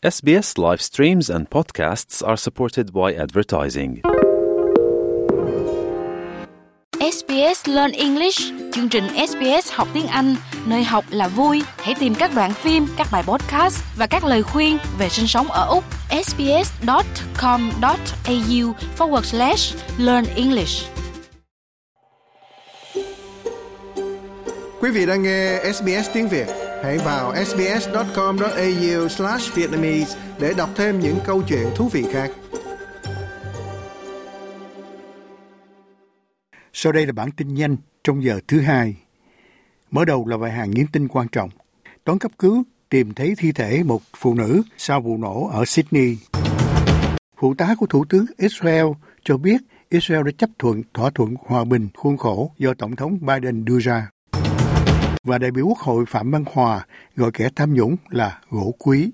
SBS live streams and podcasts are supported by advertising. SBS Learn English, chương trình SBS học tiếng Anh, nơi học là vui. Hãy tìm các đoạn phim, các bài podcast và các lời khuyên về sinh sống ở Úc. sbs.com.au/learn English. Quý vị đang nghe SBS tiếng Việt. Hãy vào sbs.com.au/Vietnamese để đọc thêm những câu chuyện thú vị khác. Sau đây là bản tin nhanh trong giờ thứ hai. Mở đầu là vài hàng những tin quan trọng. Toán cấp cứu tìm thấy thi thể một phụ nữ sau vụ nổ ở Sydney. Phụ tá của Thủ tướng Israel cho biết Israel đã chấp thuận thỏa thuận hòa bình khuôn khổ do Tổng thống Biden đưa ra. Và đại biểu Quốc hội Phạm Văn Hòa gọi kẻ tham nhũng là gỗ quý.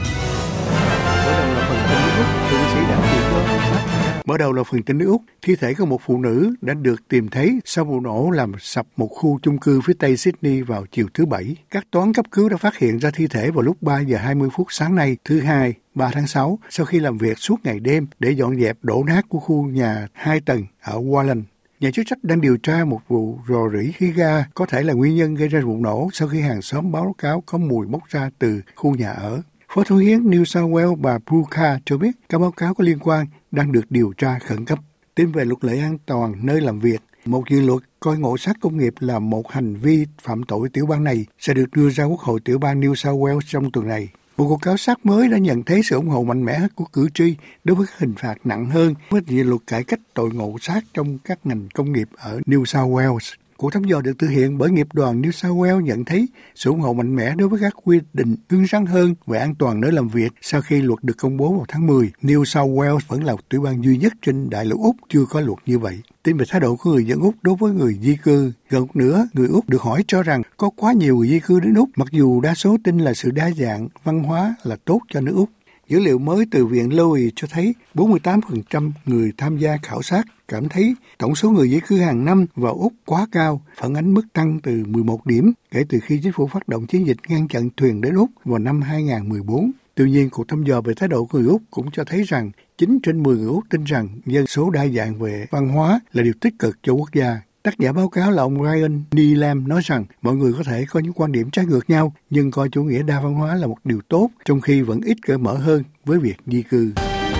Mở đầu là phần tin nước Úc. Thi thể của một phụ nữ đã được tìm thấy sau vụ nổ làm sập một khu chung cư phía tây Sydney vào chiều thứ Bảy. Các toán cấp cứu đã phát hiện ra thi thể vào lúc 3 giờ 20 phút sáng nay, thứ Hai, 3 tháng 6, sau khi làm việc suốt ngày đêm để dọn dẹp đổ nát của khu nhà 2 tầng ở Wallan. Nhà chức trách đang điều tra một vụ rò rỉ khí ga có thể là nguyên nhân gây ra vụ nổ sau khi hàng xóm báo cáo có mùi bốc ra từ khu nhà ở. Phó Thủ hiến New South Wales bà Brooker cho biết các báo cáo có liên quan đang được điều tra khẩn cấp. Tin về luật lệ an toàn nơi làm việc, một dự luật coi ngộ sát công nghiệp là một hành vi phạm tội tiểu bang này sẽ được đưa ra Quốc hội tiểu bang New South Wales trong tuần này. Một cuộc khảo sát mới đã nhận thấy sự ủng hộ mạnh mẽ của cử tri đối với các hình phạt nặng hơn với dự luật cải cách tội ngộ sát trong các ngành công nghiệp ở New South Wales. Cuộc thăm dò được thực hiện bởi nghiệp đoàn New South Wales nhận thấy sự ủng hộ mạnh mẽ đối với các quy định cứng rắn hơn về an toàn nơi làm việc sau khi luật được công bố vào tháng 10. New South Wales vẫn là tiểu bang duy nhất trên đại lục Úc chưa có luật như vậy. Tin về thái độ của người dân Úc đối với người di cư. Gần một nửa người Úc được hỏi cho rằng có quá nhiều người di cư đến Úc, mặc dù đa số tin là sự đa dạng văn hóa là tốt cho nước Úc. Dữ liệu mới từ Viện Lowy cho thấy 48% người tham gia khảo sát cảm thấy tổng số người di cư hàng năm vào Úc quá cao, phản ánh mức tăng từ 11 điểm kể từ khi chính phủ phát động chiến dịch ngăn chặn thuyền đến Úc vào năm 2014. Tuy nhiên, cuộc thăm dò về thái độ của người Úc cũng cho thấy rằng 9 trên 10 người Úc tin rằng dân số đa dạng về văn hóa là điều tích cực cho quốc gia. Tác giả báo cáo là ông Ryan Neelam nói rằng mọi người có thể có những quan điểm trái ngược nhau, nhưng coi chủ nghĩa đa văn hóa là một điều tốt, trong khi vẫn ít cởi mở hơn với việc di cư.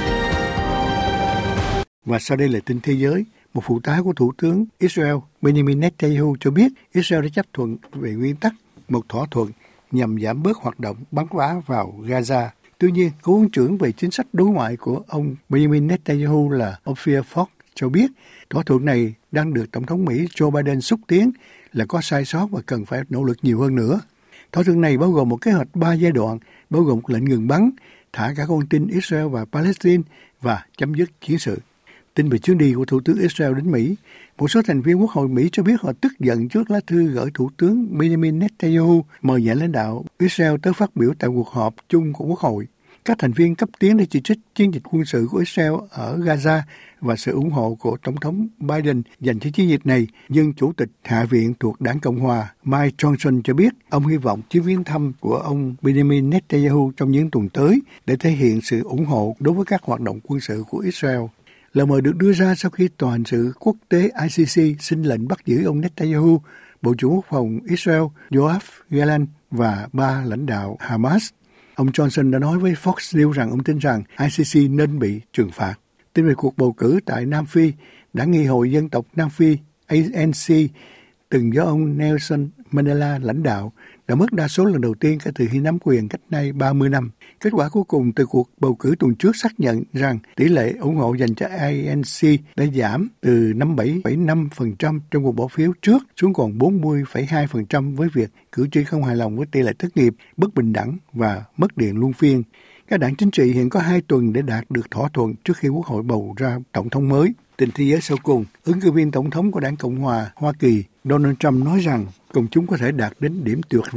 Và sau đây là tin thế giới. Một phụ tá của Thủ tướng Israel Benjamin Netanyahu cho biết Israel đã chấp thuận về nguyên tắc một thỏa thuận nhằm giảm bớt hoạt động bắn phá vào Gaza. Tuy nhiên, cố vấn trưởng về chính sách đối ngoại của ông Benjamin Netanyahu là Ophir Fox cho biết thỏa thuận này đang được Tổng thống Mỹ Joe Biden xúc tiến là có sai sót và cần phải nỗ lực nhiều hơn nữa. Thỏa thuận này bao gồm một kế hoạch 3 giai đoạn, bao gồm một lệnh ngừng bắn, thả cả con tin Israel và Palestine và chấm dứt chiến sự. Tin về chuyến đi của Thủ tướng Israel đến Mỹ, một số thành viên Quốc hội Mỹ cho biết họ tức giận trước lá thư gửi Thủ tướng Benjamin Netanyahu mời nhà lãnh đạo Israel tới phát biểu tại cuộc họp chung của Quốc hội. Các thành viên cấp tiến đã chỉ trích chiến dịch quân sự của Israel ở Gaza và sự ủng hộ của Tổng thống Biden dành cho chiến dịch này, nhưng Chủ tịch Hạ viện thuộc Đảng Cộng Hòa Mike Johnson cho biết ông hy vọng chuyến viếng thăm của ông Benjamin Netanyahu trong những tuần tới để thể hiện sự ủng hộ đối với các hoạt động quân sự của Israel. Lời mời được đưa ra sau khi Tòa hình sự quốc tế ICC xin lệnh bắt giữ ông Netanyahu, Bộ trưởng Quốc phòng Israel Yoav Gallant và 3 lãnh đạo Hamas. Ông Johnson đã nói với Fox News rằng ông tin rằng ICC nên bị trừng phạt. Tin về cuộc bầu cử tại Nam Phi, Đảng Nghị hội Dân tộc Nam Phi ANC từng do ông Nelson Mandela lãnh đạo đã mất đa số lần đầu tiên kể từ khi nắm quyền cách nay 30 năm. Kết quả cuối cùng từ cuộc bầu cử tuần trước xác nhận rằng tỷ lệ ủng hộ dành cho ANC đã giảm từ 57,5% trong cuộc bỏ phiếu trước xuống còn 40,2% với việc cử tri không hài lòng với tỷ lệ thất nghiệp, bất bình đẳng và mất điện luân phiên. Các đảng chính trị hiện có 2 tuần để đạt được thỏa thuận trước khi Quốc hội bầu ra tổng thống mới. Tin thế giới sau cùng, ứng cử viên tổng thống của Đảng Cộng hòa Hoa Kỳ Donald Trump nói rằng công chúng có thể đạt đến điểm tuyệt vọng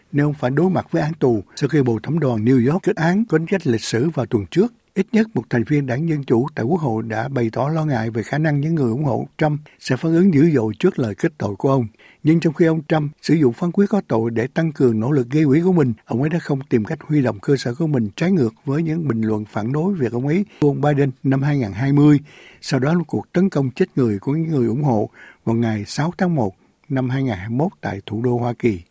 nên ông phải đối mặt với án tù sau khi bầu thẩm đoàn New York kết án có tính chất lịch sử vào tuần trước. Ít nhất một thành viên đảng Dân Chủ tại Quốc hội đã bày tỏ lo ngại về khả năng những người ủng hộ Trump sẽ phản ứng dữ dội trước lời kết tội của ông. Nhưng trong khi ông Trump sử dụng phán quyết có tội để tăng cường nỗ lực gây quỹ của mình, ông ấy đã không tìm cách huy động cơ sở của mình trái ngược với những bình luận phản đối việc ông ấy ông Biden năm 2020. Sau đó là cuộc tấn công chết người của những người ủng hộ vào ngày 6 tháng 1 năm 2021 tại thủ đô Hoa Kỳ.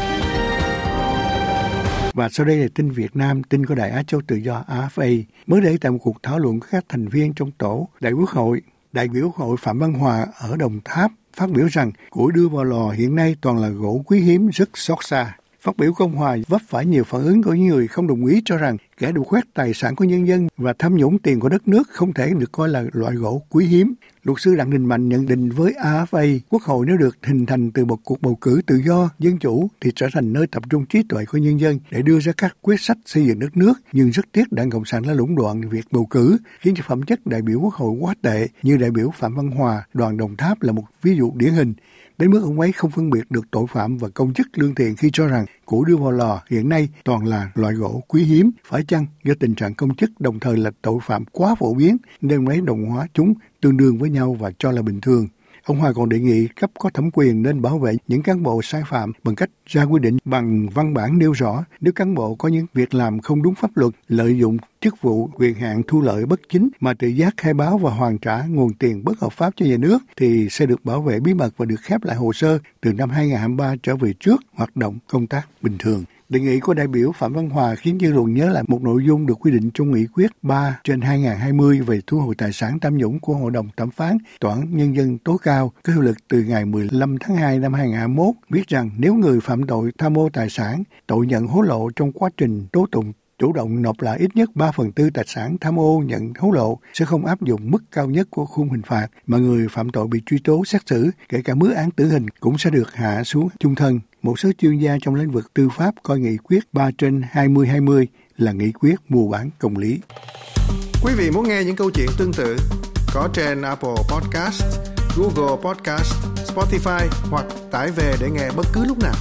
Và sau đây là tin Việt Nam, tin của Đài Á Châu Tự Do AFA. Mới đây tại một cuộc thảo luận của các thành viên trong tổ đại biểu Quốc hội Phạm Văn Hòa ở Đồng Tháp phát biểu rằng củi đưa vào lò hiện nay toàn là gỗ quý hiếm, rất xót xa. Phát biểu của ông Hòa vấp phải nhiều phản ứng của những người không đồng ý, cho rằng kẻ đục khoét tài sản của nhân dân và tham nhũng tiền của đất nước không thể được coi là loại gỗ quý hiếm. Luật sư Đặng Đình Mạnh nhận định với AFA, Quốc hội nếu được hình thành từ một cuộc bầu cử tự do, dân chủ thì trở thành nơi tập trung trí tuệ của nhân dân để đưa ra các quyết sách xây dựng đất nước. Nhưng rất tiếc Đảng Cộng sản đã lũng đoạn việc bầu cử, khiến cho phẩm chất đại biểu Quốc hội quá tệ, như đại biểu Phạm Văn Hòa, đoàn Đồng Tháp là một ví dụ điển hình. Đến mức ông ấy không phân biệt được tội phạm và công chức lương thiện khi cho rằng củi đưa vào lò hiện nay toàn là loại gỗ quý hiếm. Phải chăng do tình trạng công chức đồng thời là tội phạm quá phổ biến nên ông ấy đồng hóa chúng tương đương với nhau và cho là bình thường? Ông Hòa còn đề nghị cấp có thẩm quyền nên bảo vệ những cán bộ sai phạm bằng cách ra quy định bằng văn bản nêu rõ nếu cán bộ có những việc làm không đúng pháp luật, lợi dụng chức vụ, quyền hạn thu lợi bất chính mà tự giác khai báo và hoàn trả nguồn tiền bất hợp pháp cho nhà nước thì sẽ được bảo vệ bí mật và được khép lại hồ sơ từ năm 2023 trở về trước hoạt động công tác bình thường. Đề nghị của đại biểu Phạm Văn Hòa khiến dư luận nhớ lại một nội dung được quy định trong nghị quyết 3/2020 về thu hồi tài sản tham nhũng của Hội đồng Thẩm phán Tòa án Nhân dân tối cao có hiệu lực từ ngày 15 tháng 2 năm 2021, viết rằng nếu người phạm tội tham ô tài sản, tội nhận hối lộ trong quá trình tố tụng chủ động nộp lại ít nhất 3/4 tài sản tham ô nhận hối lộ sẽ không áp dụng mức cao nhất của khung hình phạt, mà người phạm tội bị truy tố xét xử, kể cả mức án tử hình cũng sẽ được hạ xuống chung thân. Một số chuyên gia trong lĩnh vực tư pháp coi nghị quyết 3/2020 là nghị quyết mua bán công lý. Quý vị muốn nghe những câu chuyện tương tự có trên Apple Podcast, Google Podcast, Spotify hoặc tải về để nghe bất cứ lúc nào.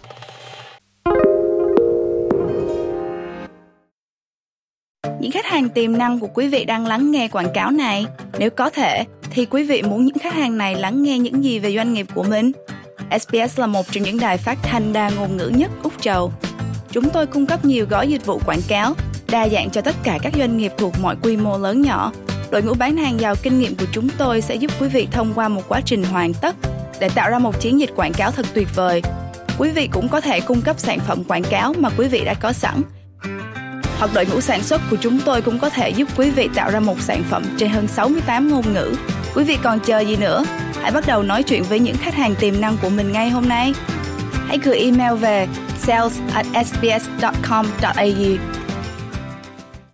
Những khách hàng tiềm năng của quý vị đang lắng nghe quảng cáo này. Nếu có thể, thì quý vị muốn những khách hàng này lắng nghe những gì về doanh nghiệp của mình? SBS là một trong những đài phát thanh đa ngôn ngữ nhất Úc Châu. Chúng tôi cung cấp nhiều gói dịch vụ quảng cáo, đa dạng cho tất cả các doanh nghiệp thuộc mọi quy mô lớn nhỏ. Đội ngũ bán hàng giàu kinh nghiệm của chúng tôi sẽ giúp quý vị thông qua một quá trình hoàn tất để tạo ra một chiến dịch quảng cáo thật tuyệt vời. Quý vị cũng có thể cung cấp sản phẩm quảng cáo mà quý vị đã có sẵn. Hoặc đội ngũ sản xuất của chúng tôi cũng có thể giúp quý vị tạo ra một sản phẩm trên hơn 68 ngôn ngữ. Quý vị còn chờ gì nữa? Hãy bắt đầu nói chuyện với những khách hàng tiềm năng của mình ngay hôm nay. Hãy gửi email về sales@sbs.com.au